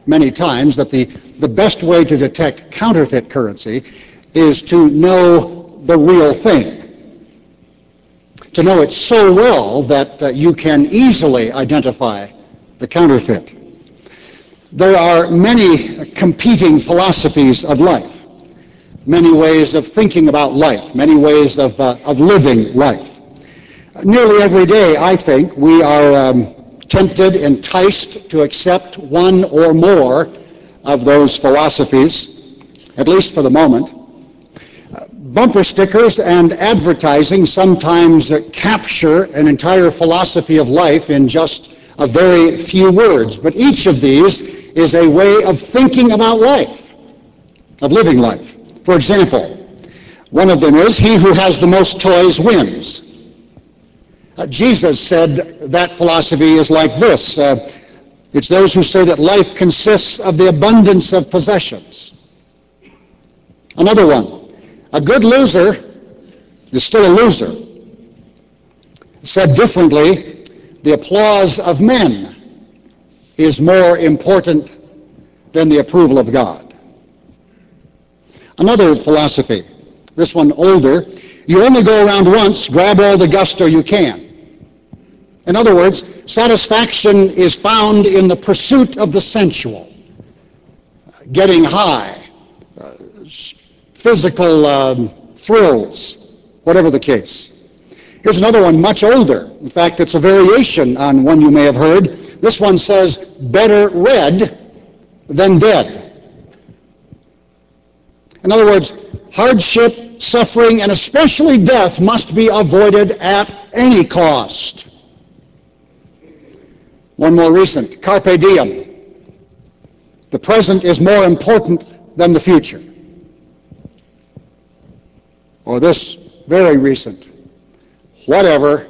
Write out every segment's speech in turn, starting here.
many times that the best way to detect counterfeit currency is to know the real thing, to know it so well that you can easily identify the counterfeit. There are many competing philosophies of life, many ways of thinking about life, many ways of living life. Nearly every day, I think, we are tempted, enticed to accept one or more of those philosophies, at least for the moment. Bumper stickers and advertising sometimes capture an entire philosophy of life in just a very few words, but each of these is a way of thinking about life, of living life. For example, one of them is, he who has the most toys wins. Jesus said that philosophy is like this. It's those who say that life consists of the abundance of possessions. Another one, a good loser is still a loser. Said differently, the applause of men is more important than the approval of God. Another philosophy, this one older, you only go around once, grab all the gusto you can. In other words, satisfaction is found in the pursuit of the sensual, getting high, physical thrills, whatever the case. Here's another one, much older. In fact, it's a variation on one you may have heard. This one says, better read than dead. In other words, hardship, suffering, and especially death must be avoided at any cost. One more recent, carpe diem. The present is more important than the future. Or this very recent, whatever.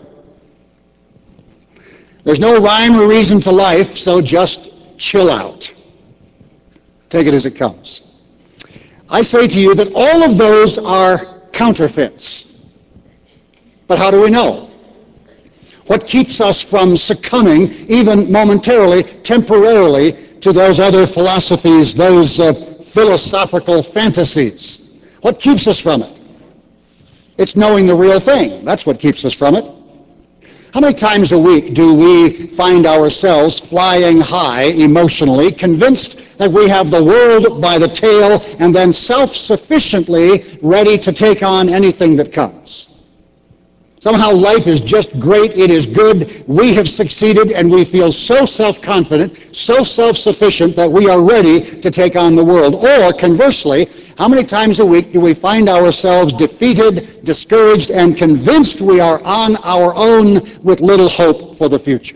There's no rhyme or reason to life, so just chill out. Take it as it comes. I say to you that all of those are counterfeits. But how do we know? What keeps us from succumbing, even momentarily, temporarily, to those other philosophies, those philosophical fantasies? What keeps us from it? It's knowing the real thing. That's what keeps us from it. How many times a week do we find ourselves flying high emotionally, convinced that we have the world by the tail, and then self-sufficiently ready to take on anything that comes? Somehow life is just great, it is good, we have succeeded, and we feel so self-confident, so self-sufficient that we are ready to take on the world. Or conversely, how many times a week do we find ourselves defeated, discouraged, and convinced we are on our own with little hope for the future?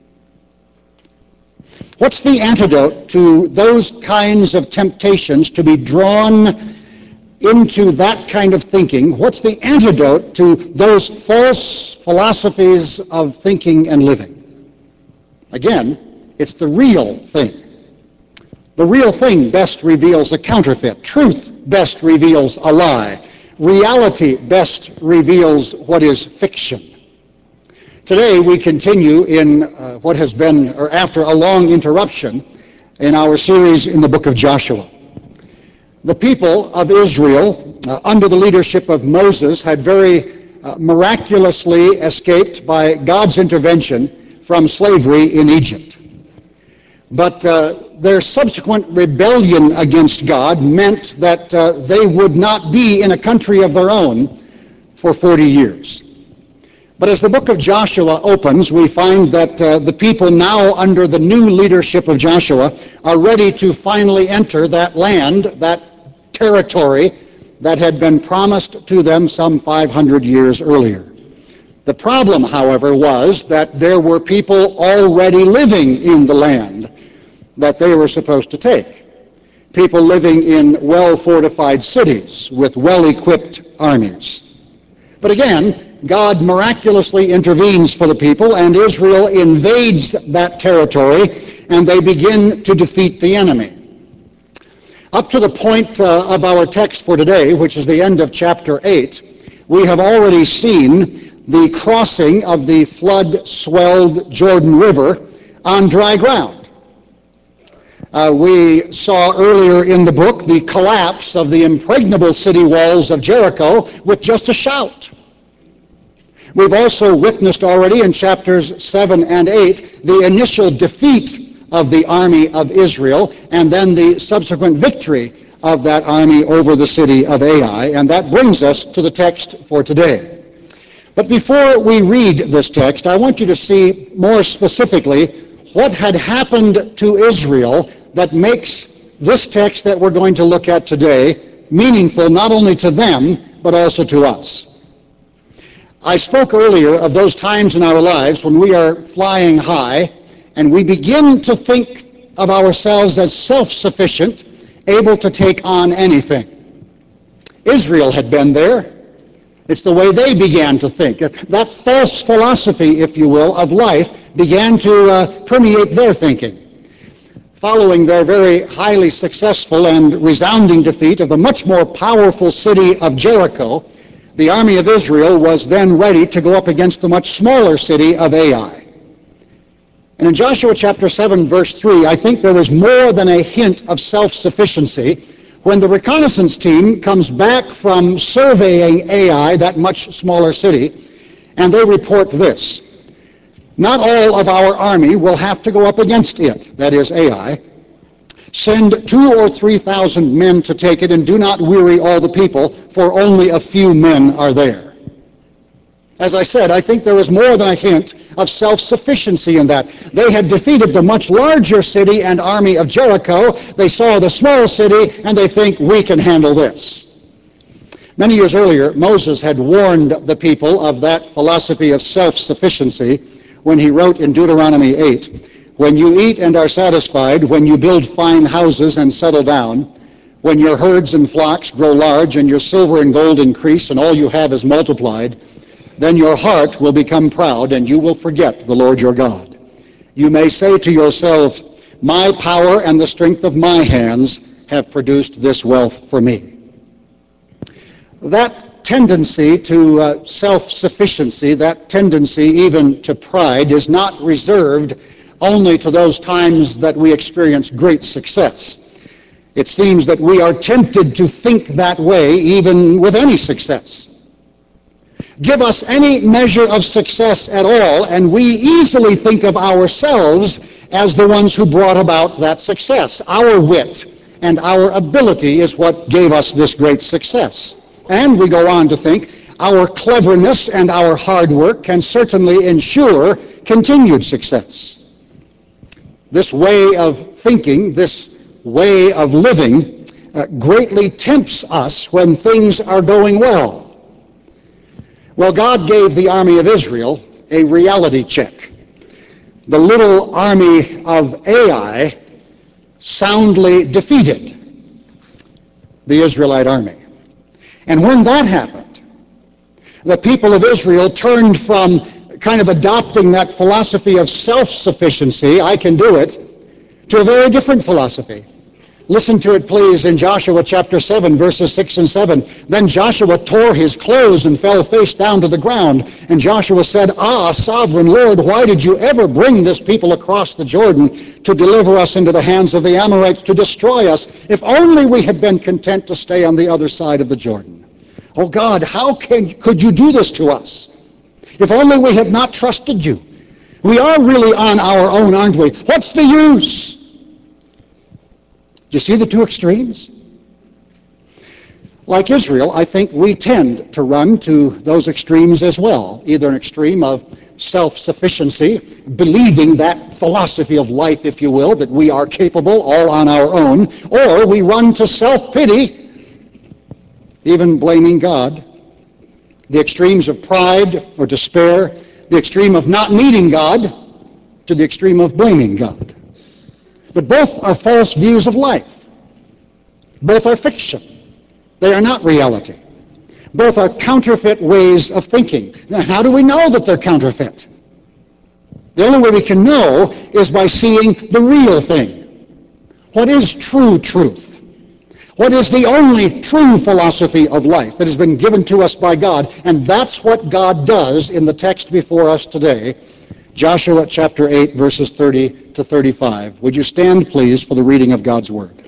What's the antidote to those kinds of temptations to be drawn into that kind of thinking? What's the antidote to those false philosophies of thinking and living? Again, it's the real thing. The real thing best reveals a counterfeit. Truth best reveals a lie. Reality best reveals what is fiction. Today we continue in what has been, or after a long interruption, in our series in the book of Joshua. The people of Israel, under the leadership of Moses, had very miraculously escaped by God's intervention from slavery in Egypt. But their subsequent rebellion against God meant that they would not be in a country of their own for 40 years. But as the book of Joshua opens, we find that the people now under the new leadership of Joshua are ready to finally enter that land, that territory that had been promised to them some 500 years earlier. The problem, however, was that there were people already living in the land that they were supposed to take. People living in well-fortified cities with well-equipped armies. But again, God miraculously intervenes for the people, and Israel invades that territory, and they begin to defeat the enemy. Up to the point of our text for today, which is the end of chapter 8, we have already seen the crossing of the flood-swelled Jordan River on dry ground. We saw earlier in the book the collapse of the impregnable city walls of Jericho with just a shout. We've also witnessed already in chapters 7 and 8 the initial defeat of the army of Israel and then the subsequent victory of that army over the city of Ai. And that brings us to the text for today. But before we read this text, I want you to see more specifically what had happened to Israel that makes this text that we're going to look at today meaningful not only to them, but also to us. I spoke earlier of those times in our lives when we are flying high and we begin to think of ourselves as self-sufficient, able to take on anything. Israel had been there. It's the way they began to think. That false philosophy, if you will, of life began to permeate their thinking. Following their very highly successful and resounding defeat of the much more powerful city of Jericho, the army of Israel was then ready to go up against the much smaller city of Ai. And in Joshua chapter 7, verse 3, I think there is more than a hint of self-sufficiency when the reconnaissance team comes back from surveying Ai, that much smaller city, and they report this. Not all of our army will have to go up against it, that is Ai. Send 2,000 or 3,000 men to take it, and do not weary all the people, for only a few men are there. As I said, I think there is more than a hint of self-sufficiency in that. They had defeated the much larger city and army of Jericho. They saw the small city, and they think, we can handle this. Many years earlier, Moses had warned the people of that philosophy of self-sufficiency when he wrote in Deuteronomy 8, when you eat and are satisfied, when you build fine houses and settle down, when your herds and flocks grow large and your silver and gold increase and all you have is multiplied, then your heart will become proud and you will forget the Lord your God. You may say to yourself, my power and the strength of my hands have produced this wealth for me. That tendency to self-sufficiency, that tendency even to pride, is not reserved only to those times that we experience great success. It seems that we are tempted to think that way even with any success. Give us any measure of success at all, and we easily think of ourselves as the ones who brought about that success. Our wit and our ability is what gave us this great success. And we go on to think our cleverness and our hard work can certainly ensure continued success. This way of thinking, this way of living, greatly tempts us when things are going well. Well, God gave the army of Israel a reality check. The little army of Ai soundly defeated the Israelite army. And when that happened, the people of Israel turned from kind of adopting that philosophy of self-sufficiency, I can do it, to a very different philosophy. Listen to it, please, in Joshua chapter 7, verses 6 and 7. Then Joshua tore his clothes and fell face down to the ground. And Joshua said, Ah, sovereign Lord, why did you ever bring this people across the Jordan to deliver us into the hands of the Amorites to destroy us? If only we had been content to stay on the other side of the Jordan. Oh God, how could you do this to us? If only we had not trusted you. We are really on our own, aren't we? What's the use? Do you see the two extremes? Like Israel, I think we tend to run to those extremes as well. Either an extreme of self-sufficiency, believing that philosophy of life, if you will, that we are capable all on our own, or we run to self-pity, even blaming God. The extremes of pride or despair, the extreme of not needing God, to the extreme of blaming God. But both are false views of life. Both are fiction. They are not reality. Both are counterfeit ways of thinking. Now, how do we know that they're counterfeit? The only way we can know is by seeing the real thing. What is true truth? What is the only true philosophy of life that has been given to us by God? And that's what God does in the text before us today Joshua chapter 8, verses 30 to 35. Would you stand, please, for the reading of God's Word?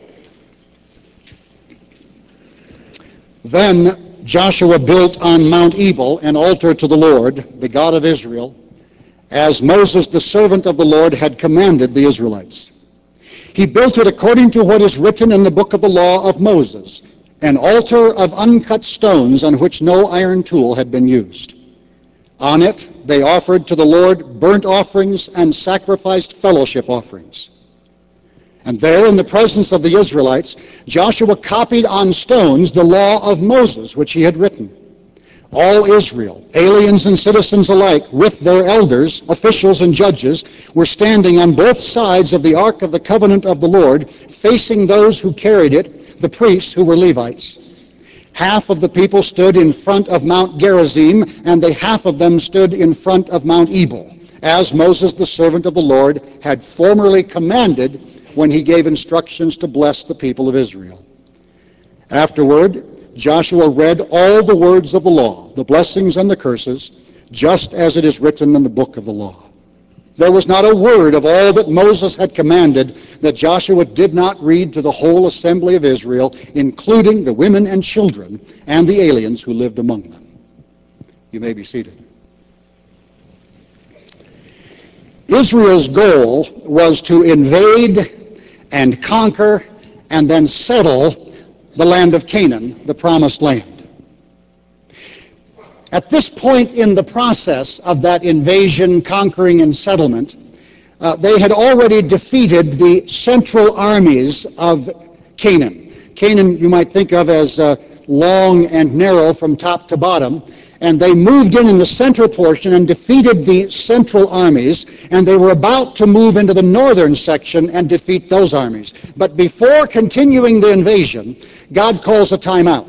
Then Joshua built on Mount Ebal an altar to the Lord, the God of Israel, as Moses, the servant of the Lord, had commanded the Israelites. He built it according to what is written in the book of the law of Moses, an altar of uncut stones on which no iron tool had been used. On it they offered to the Lord burnt offerings and sacrificed fellowship offerings. And there, in the presence of the Israelites, Joshua copied on stones the law of Moses, which he had written. All Israel, aliens and citizens alike, with their elders, officials, and judges, were standing on both sides of the Ark of the Covenant of the Lord, facing those who carried it, the priests who were Levites. Half of the people stood in front of Mount Gerizim, and the half of them stood in front of Mount Ebal, as Moses, the servant of the Lord, had formerly commanded when he gave instructions to bless the people of Israel. Afterward, Joshua read all the words of the law, the blessings and the curses, just as it is written in the book of the law. There was not a word of all that Moses had commanded that Joshua did not read to the whole assembly of Israel, including the women and children and the aliens who lived among them. You may be seated. Israel's goal was to invade and conquer and then settle the land of Canaan, the promised land. At this point in the process of that invasion, conquering, and settlement, they had already defeated the central armies of Canaan. Canaan you might think of as long and narrow from top to bottom, and they moved in the center portion and defeated the central armies, and they were about to move into the northern section and defeat those armies. But before continuing the invasion, God calls a timeout.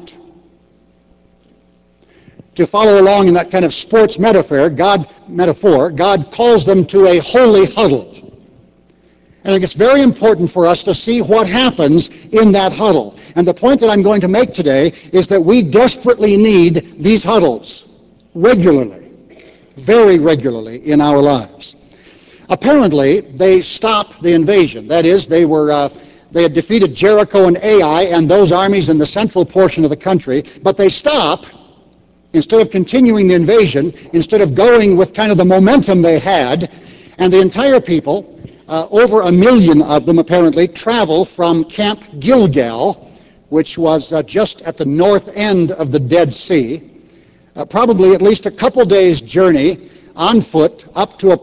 To follow along in that kind of sports metaphor, God calls them to a holy huddle. And I think it's very important for us to see what happens in that huddle. And the point that I'm going to make today is that we desperately need these huddles regularly, very regularly in our lives. Apparently, they stopped the invasion. That is, they had defeated Jericho and Ai and those armies in the central portion of the country, but they stop. Instead of continuing the invasion, instead of going with kind of the momentum they had, and the entire people, over 1 million of them apparently, travel from Camp Gilgal, which was just at the north end of the Dead Sea, probably at least a couple days' journey on foot up to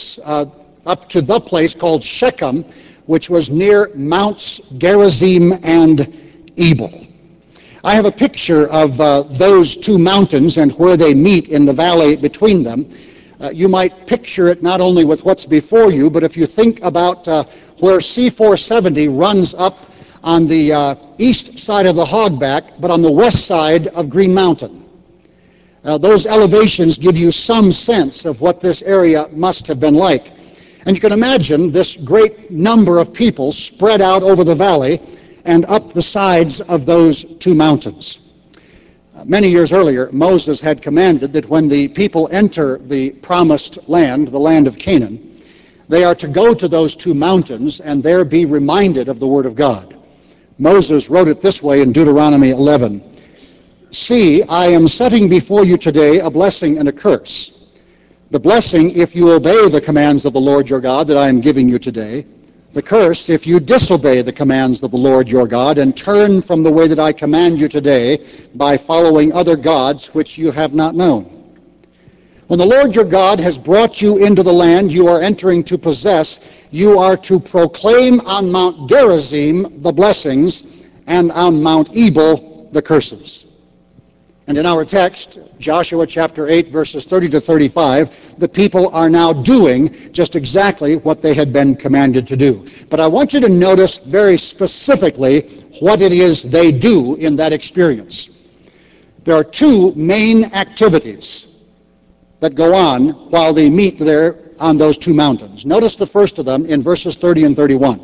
the place called Shechem, which was near Mounts Gerizim and Ebal. I have a picture of those two mountains and where they meet in the valley between them. You might picture it not only with what's before you, but if you think about where C-470 runs up on the east side of the Hogback, but on the west side of Green Mountain. Those elevations give you some sense of what this area must have been like. And you can imagine this great number of people spread out over the valley and up the sides of those two mountains. Many years earlier, Moses had commanded that when the people enter the promised land, the land of Canaan, they are to go to those two mountains and there be reminded of the Word of God. Moses wrote it this way in Deuteronomy 11, "See, I am setting before you today a blessing and a curse. The blessing if you obey the commands of the Lord your God that I am giving you today, the curse if you disobey the commands of the Lord your God and turn from the way that I command you today by following other gods which you have not known. When the Lord your God has brought you into the land you are entering to possess, you are to proclaim on Mount Gerizim the blessings and on Mount Ebal the curses." And in our text, Joshua chapter 8, verses 30 to 35, the people are now doing just exactly what they had been commanded to do. But I want you to notice very specifically what it is they do in that experience. There are two main activities that go on while they meet there on those two mountains. Notice the first of them in verses 30 and 31.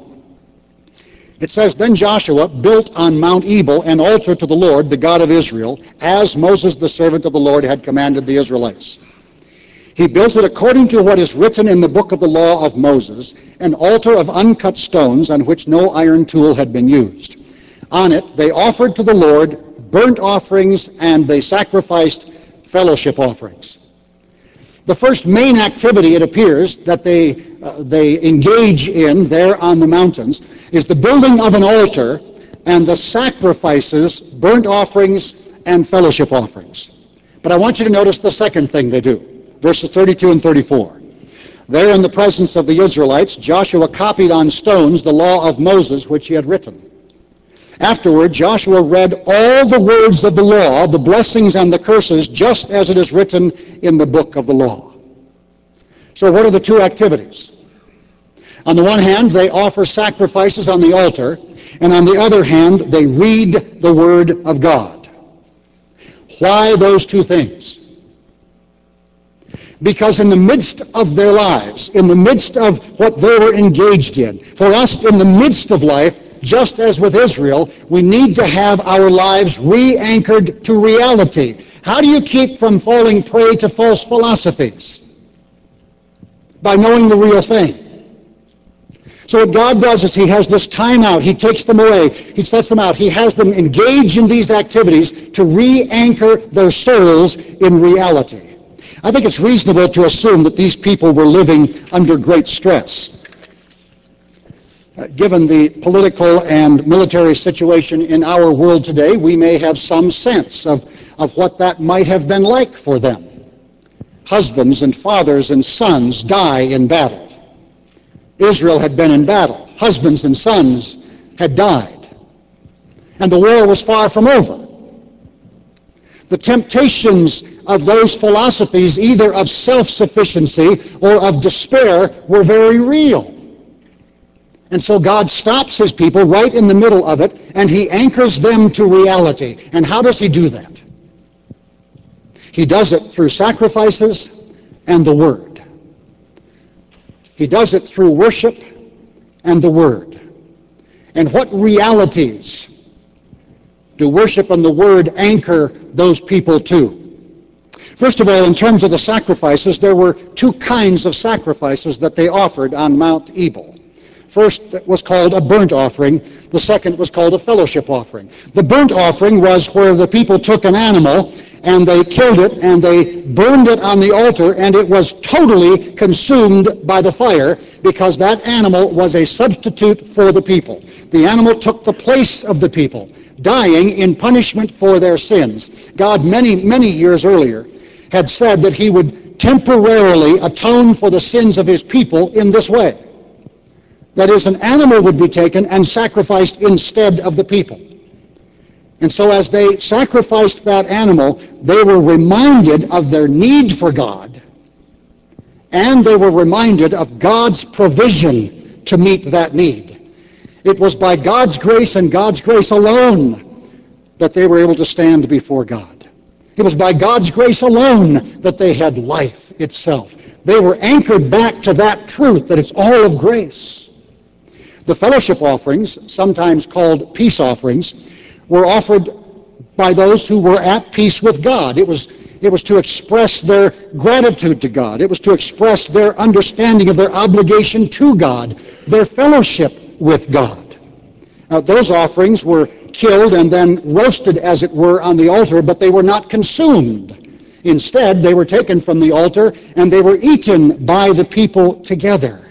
It says, "Then Joshua built on Mount Ebal an altar to the Lord, the God of Israel, as Moses the servant of the Lord had commanded the Israelites. He built it according to what is written in the book of the law of Moses, an altar of uncut stones on which no iron tool had been used. On it they offered to the Lord burnt offerings, and they sacrificed fellowship offerings. The first main activity, it appears, that they engage in there on the mountains is the building of an altar and the sacrifices, burnt offerings, and fellowship offerings. But I want you to notice the second thing they do, verses 32 and 34. There in the presence of the Israelites, Joshua copied on stones the law of Moses which he had written. Afterward, Joshua read all the words of the law, the blessings and the curses, just as it is written in the book of the law. So what are the two activities? On the one hand, they offer sacrifices on the altar, and on the other hand, they read the Word of God. Why those two things? Because in the midst of their lives, in the midst of what they were engaged in, for us in the midst of life, just as with Israel, we need to have our lives re-anchored to reality. How do you keep from falling prey to false philosophies? By knowing the real thing. So what God does is he has this time out. He takes them away. He sets them out. He has them engage in these activities to re-anchor their souls in reality. I think it's reasonable to assume that these people were living under great stress. Given the political and military situation in our world today, we may have some sense of what that might have been like for them. Husbands and fathers and sons die in battle. Israel had been in battle. Husbands and sons had died. And the war was far from over. The temptations of those philosophies, either of self-sufficiency or of despair, were very real. And so God stops his people right in the middle of it, and he anchors them to reality. And how does he do that? He does it through sacrifices and the Word. He does it through worship and the Word. And what realities do worship and the Word anchor those people to? First of all, in terms of the sacrifices, there were two kinds of sacrifices that they offered on Mount Ebal. First was called a burnt offering. The second was called a fellowship offering. The burnt offering was where the people took an animal and they killed it and they burned it on the altar, and it was totally consumed by the fire because that animal was a substitute for the people. The animal took the place of the people, dying in punishment for their sins. God, many, many years earlier, had said that he would temporarily atone for the sins of his people in this way. That is, an animal would be taken and sacrificed instead of the people. And so as they sacrificed that animal, they were reminded of their need for God, and they were reminded of God's provision to meet that need. It was by God's grace and God's grace alone that they were able to stand before God. It was by God's grace alone that they had life itself. They were anchored back to that truth, that it's all of grace. The fellowship offerings, sometimes called peace offerings, were offered by those who were at peace with God. It was to express their gratitude to God. It was to express their understanding of their obligation to God, their fellowship with God. Now, those offerings were killed and then roasted, as it were, on the altar, but they were not consumed. Instead, they were taken from the altar and they were eaten by the people together.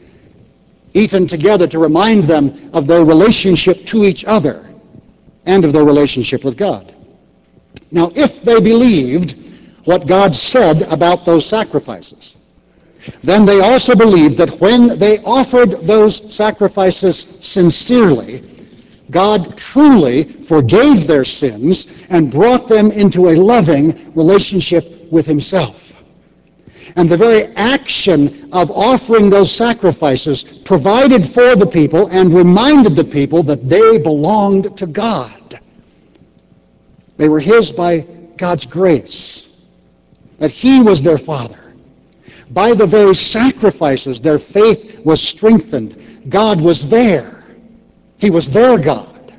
Eaten together to remind them of their relationship to each other and of their relationship with God. Now, if they believed what God said about those sacrifices, then they also believed that when they offered those sacrifices sincerely, God truly forgave their sins and brought them into a loving relationship with himself. And the very action of offering those sacrifices provided for the people and reminded the people that they belonged to God. They were his by God's grace, that he was their Father. By the very sacrifices, their faith was strengthened. God was there. He was their God.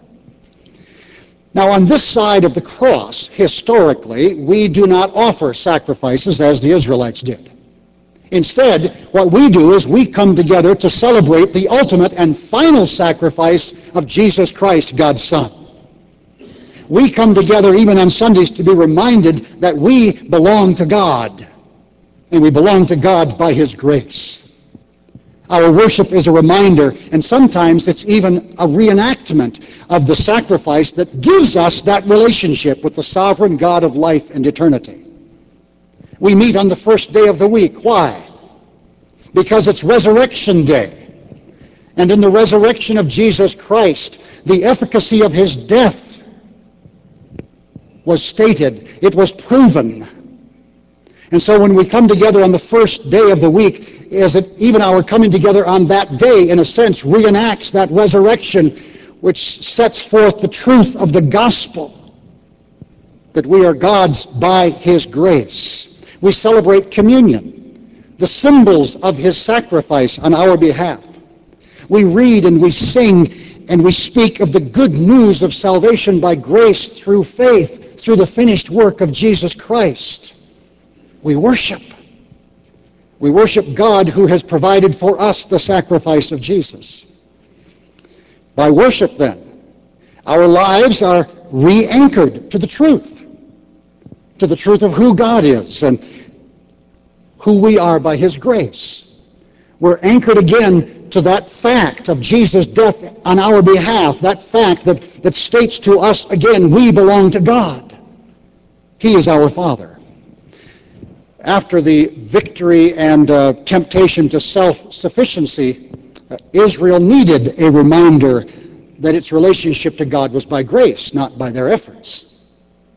Now, on this side of the cross, historically, we do not offer sacrifices as the Israelites did. Instead, what we do is we come together to celebrate the ultimate and final sacrifice of Jesus Christ, God's Son. We come together even on Sundays to be reminded that we belong to God, and we belong to God by His grace. Our worship is a reminder, and sometimes it's even a reenactment of the sacrifice that gives us that relationship with the sovereign God of life and eternity. We meet on the first day of the week. Why? Because it's Resurrection Day. And in the resurrection of Jesus Christ, the efficacy of His death was stated. It was proven. And so when we come together on the first day of the week, even our coming together on that day, in a sense, reenacts that resurrection, which sets forth the truth of the gospel, that we are God's by His grace. We celebrate communion, the symbols of His sacrifice on our behalf. We read and we sing and we speak of the good news of salvation by grace through faith, through the finished work of Jesus Christ. We worship. We worship God who has provided for us the sacrifice of Jesus. By worship, then, our lives are re-anchored to the truth of who God is and who we are by His grace. We're anchored again to that fact of Jesus' death on our behalf, that fact that states to us again, we belong to God. He is our Father. After the victory and temptation to self-sufficiency, Israel needed a reminder that its relationship to God was by grace, not by their efforts.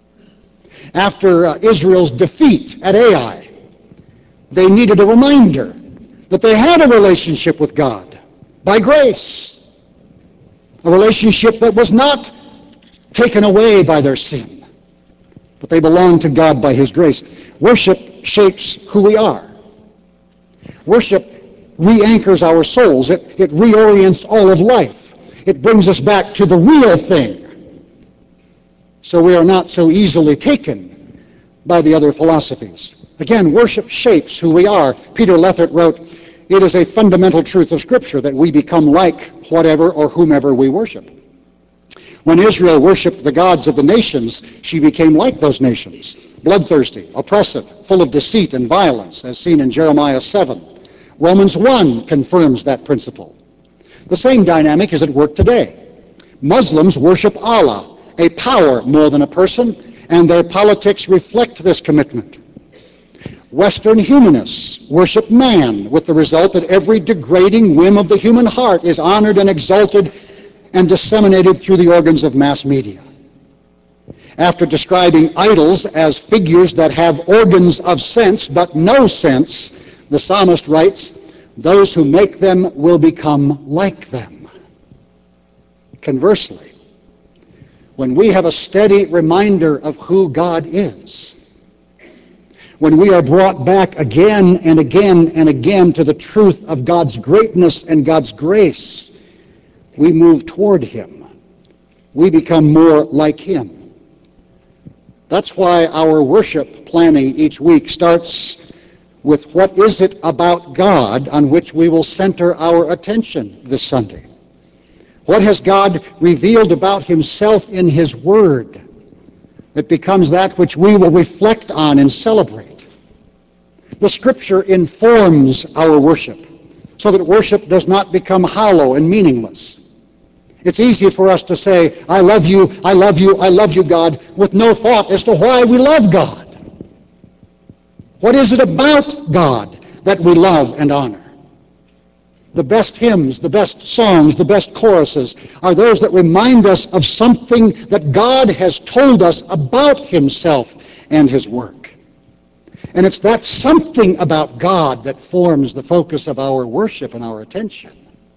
After Israel's defeat at Ai, they needed a reminder that they had a relationship with God by grace, a relationship that was not taken away by their sin, but they belonged to God by His grace. Worship shapes who we are. Worship re-anchors our souls. It reorients all of life. It brings us back to the real thing, so we are not so easily taken by the other philosophies. Again, worship shapes who we are. Peter Lethert wrote, "It is a fundamental truth of Scripture that we become like whatever or whomever we worship." When Israel worshipped the gods of the nations, she became like those nations, bloodthirsty, oppressive, full of deceit and violence, as seen in Jeremiah 7. Romans 1 confirms that principle. The same dynamic is at work today. Muslims worship Allah, a power more than a person, and their politics reflect this commitment. Western humanists worship man, with the result that every degrading whim of the human heart is honored and exalted and disseminated through the organs of mass media. After describing idols as figures that have organs of sense but no sense, the psalmist writes, "Those who make them will become like them." Conversely, when we have a steady reminder of who God is, when we are brought back again and again and again to the truth of God's greatness and God's grace, we move toward Him. We become more like Him. That's why our worship planning each week starts with what is it about God on which we will center our attention this Sunday. What has God revealed about Himself in His Word that becomes that which we will reflect on and celebrate? The Scripture informs our worship so that worship does not become hollow and meaningless. It's easy for us to say, "I love you, I love you, I love you, God," with no thought as to why we love God. What is it about God that we love and honor? The best hymns, the best songs, the best choruses are those that remind us of something that God has told us about Himself and His work. And it's that something about God that forms the focus of our worship and our attention.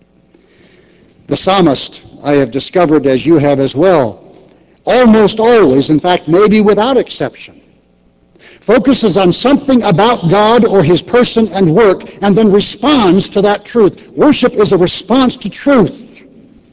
The psalmist, I have discovered, as you have as well, almost always, in fact, maybe without exception, focuses on something about God or His person and work, and then responds to that truth. Worship is a response to truth.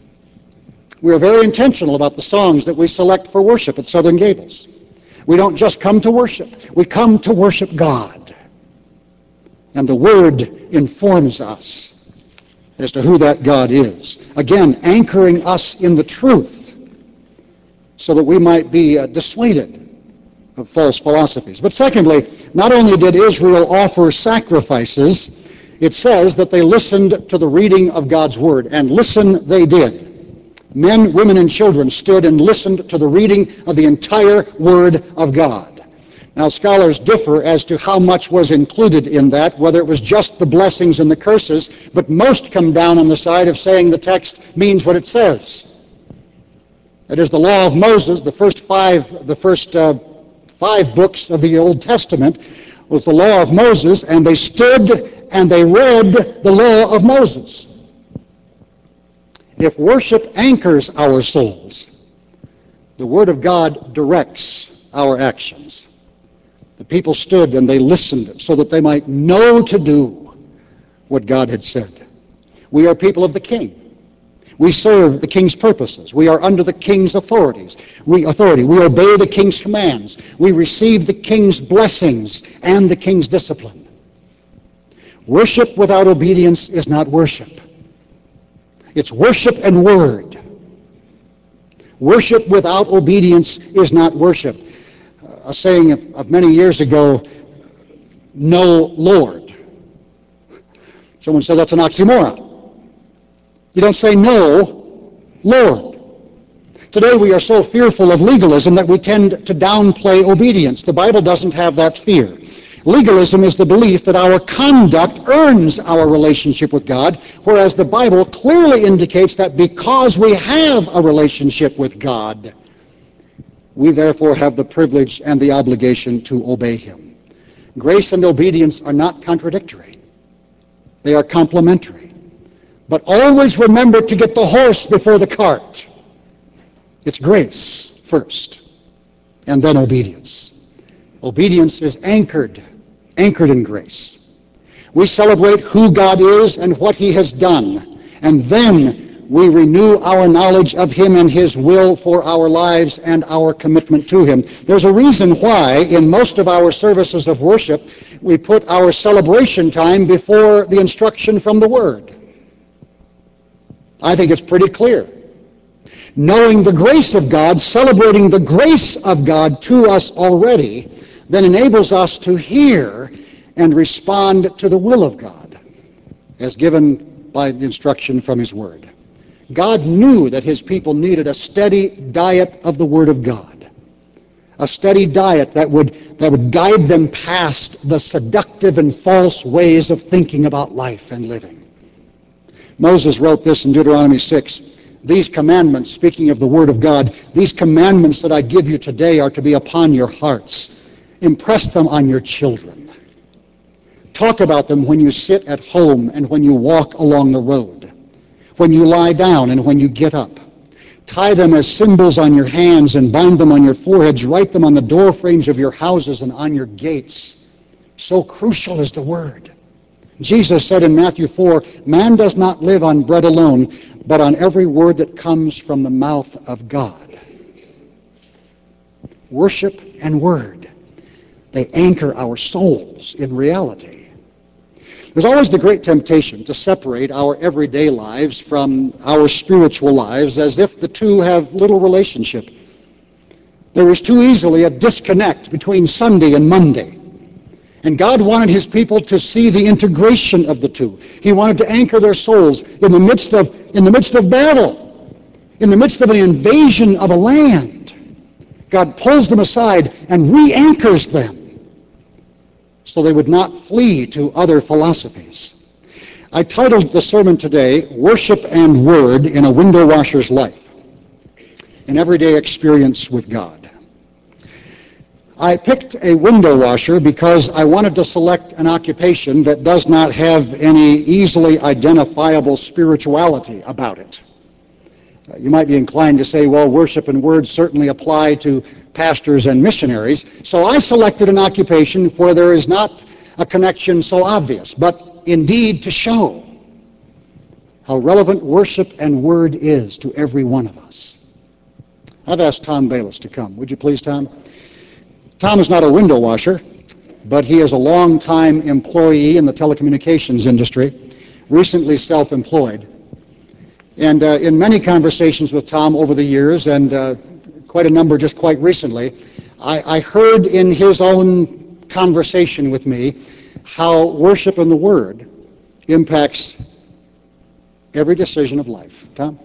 We are very intentional about the songs that we select for worship at Southern Gables. We don't just come to worship. We come to worship God. And the Word informs us as to who that God is. Again, anchoring us in the truth so that we might be dissuaded of false philosophies. But secondly, not only did Israel offer sacrifices, it says that they listened to the reading of God's Word, and listen they did. Men, women, and children stood and listened to the reading of the entire Word of God. Now, scholars differ as to how much was included in that, whether it was just the blessings and the curses, but most come down on the side of saying the text means what it says. That is, the law of Moses, the first five books of the Old Testament, was the law of Moses, and they stood and they read the law of Moses. If worship anchors our souls, the Word of God directs our actions. The people stood and they listened so that they might know to do what God had said. We are people of the King. We serve the King's purposes. We are under the King's authority. We obey the King's commands. We receive the King's blessings and the King's discipline. Worship without obedience is not worship. It's worship and word. Worship without obedience is not worship. A saying of many years ago, "No Lord." Someone said that's an oxymoron. You don't say no, Lord. Today we are so fearful of legalism that we tend to downplay obedience. The Bible doesn't have that fear. Legalism is the belief that our conduct earns our relationship with God, whereas the Bible clearly indicates that because we have a relationship with God, we therefore have the privilege and the obligation to obey Him. Grace and obedience are not contradictory. They are complementary. But always remember to get the horse before the cart. It's grace first, and then obedience. Obedience is anchored in grace. We celebrate who God is and what He has done, and then we renew our knowledge of Him and His will for our lives and our commitment to Him. There's a reason why in most of our services of worship we put our celebration time before the instruction from the Word. I think it's pretty clear. Knowing the grace of God, celebrating the grace of God to us already, then enables us to hear and respond to the will of God as given by the instruction from His Word. God knew that His people needed a steady diet of the Word of God, a steady diet that would guide them past the seductive and false ways of thinking about life and living. Moses wrote this in Deuteronomy 6, "These commandments," speaking of the Word of God, "these commandments that I give you today are to be upon your hearts. Impress them on your children. Talk about them when you sit at home and when you walk along the road, when you lie down and when you get up. Tie them as symbols on your hands and bind them on your foreheads. Write them on the door frames of your houses and on your gates." So crucial is the Word. Jesus said in Matthew 4, "Man does not live on bread alone, but on every word that comes from the mouth of God." Worship and Word, they anchor our souls in reality. There's always the great temptation to separate our everyday lives from our spiritual lives as if the two have little relationship. There is too easily a disconnect between Sunday and Monday. And God wanted His people to see the integration of the two. He wanted to anchor their souls in the midst of battle, in the midst of an invasion of a land. God pulls them aside and re-anchors them so they would not flee to other philosophies. I titled the sermon today, "Worship and Word in a Window Washer's Life, an Everyday Experience with God." I picked a window washer because I wanted to select an occupation that does not have any easily identifiable spirituality about it. You might be inclined to say, well, worship and word certainly apply to pastors and missionaries, so I selected an occupation where there is not a connection so obvious, but indeed to show how relevant worship and word is to every one of us. I've asked Tom Bayless to come. Would you please, Tom? Tom is not a window washer, but he is a long-time employee in the telecommunications industry, recently self-employed. And in many conversations with Tom over the years, and quite a number just quite recently, I heard in his own conversation with me how worship and the Word impacts every decision of life. Tom?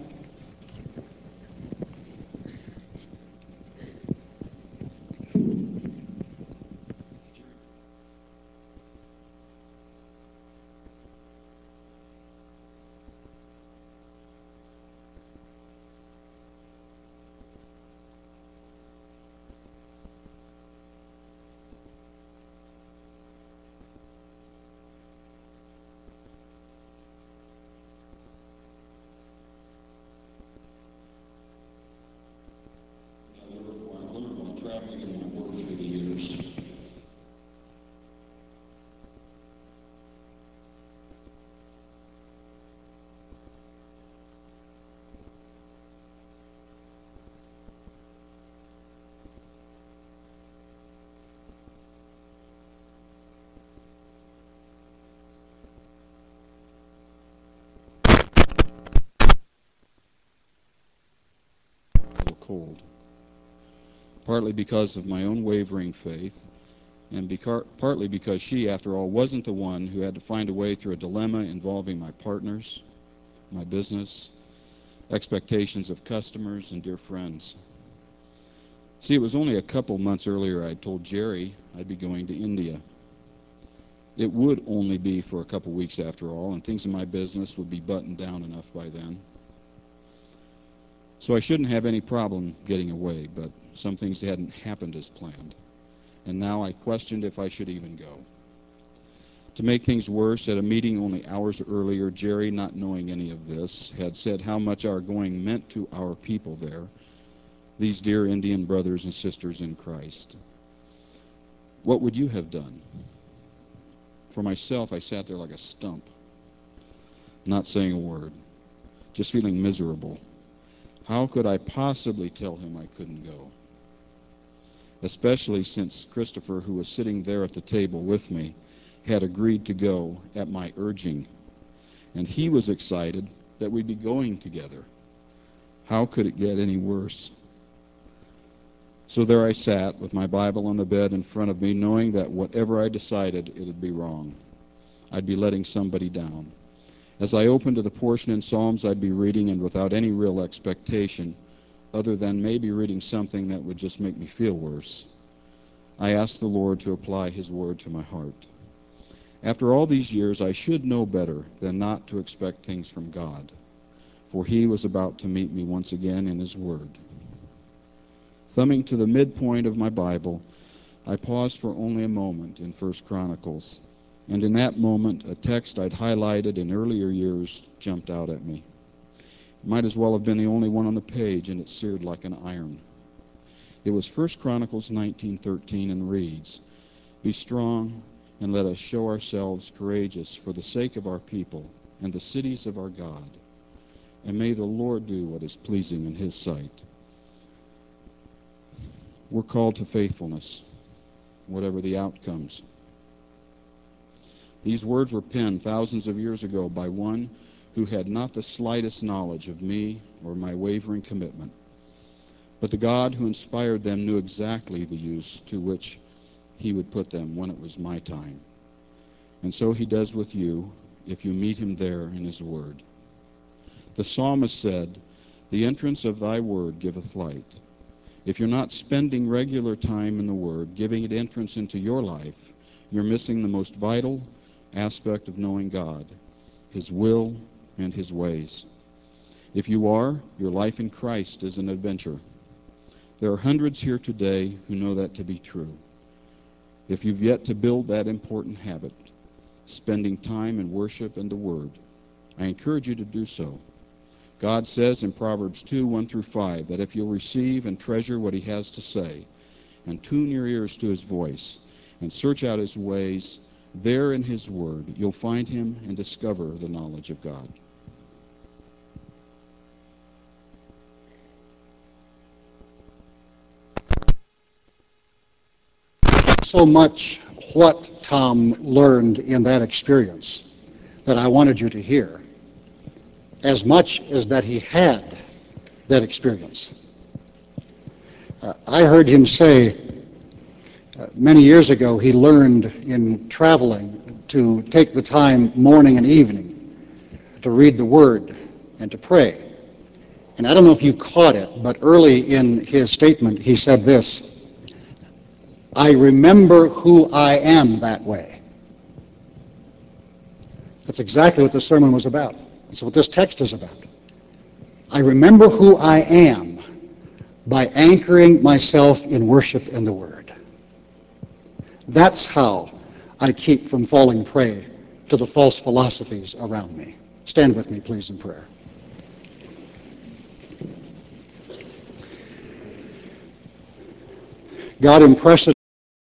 Traveling in my work through the years. Cold. Partly because of my own wavering faith, and partly because she, after all, wasn't the one who had to find a way through a dilemma involving my partners, my business, expectations of customers, and dear friends. See, it was only a couple months earlier I'd told Jerry I'd be going to India. It would only be for a couple weeks after all, and things in my business would be buttoned down enough by then. So I shouldn't have any problem getting away, but some things hadn't happened as planned. And now I questioned if I should even go. To make things worse, at a meeting only hours earlier, Jerry, not knowing any of this, had said how much our going meant to our people there, these dear Indian brothers and sisters in Christ. What would you have done? For myself, I sat there like a stump, not saying a word, just feeling miserable. How could I possibly tell him I couldn't go? Especially since Christopher, who was sitting there at the table with me, had agreed to go at my urging. And he was excited that we'd be going together. How could it get any worse? So there I sat with my Bible on the bed in front of me, knowing that whatever I decided, it'd be wrong. I'd be letting somebody down. As I opened to the portion in Psalms I'd be reading, and without any real expectation, other than maybe reading something that would just make me feel worse, I asked the Lord to apply His Word to my heart. After all these years, I should know better than not to expect things from God, for He was about to meet me once again in His Word. Thumbing to the midpoint of my Bible, I paused for only a moment in 1 Chronicles, and in that moment, a text I'd highlighted in earlier years jumped out at me. It might as well have been the only one on the page, and it seared like an iron. It was 1 Chronicles 19:13, and reads, "Be strong, and let us show ourselves courageous for the sake of our people and the cities of our God. And may the Lord do what is pleasing in His sight." We're called to faithfulness, whatever the outcomes. These words were penned thousands of years ago by one who had not the slightest knowledge of me or my wavering commitment. But the God who inspired them knew exactly the use to which He would put them when it was my time. And so He does with you if you meet Him there in His Word. The psalmist said, "The entrance of Thy Word giveth light." If you're not spending regular time in the Word, giving it entrance into your life, you're missing the most vital aspect of knowing God, His will and His ways. If you are, your life in Christ is an adventure. There are hundreds here today who know that to be true. If you've yet to build that important habit, spending time in worship and the Word, I encourage you to do so. God says in Proverbs 2:1-5 that if you'll receive and treasure what He has to say, and tune your ears to His voice, and search out His ways, there in His Word you'll find Him and discover the knowledge of God. So much what Tom learned in that experience that I wanted you to hear, as much as that he had that experience. I heard him say many years ago he learned in traveling to take the time morning and evening to read the Word and to pray. And I don't know if you caught it, but early in his statement he said this: I remember who I am that way. That's exactly what this sermon was about. That's what this text is about. I remember who I am by anchoring myself in worship in the Word. That's how I keep from falling prey to the false philosophies around me. Stand with me, please, in prayer. God, impress it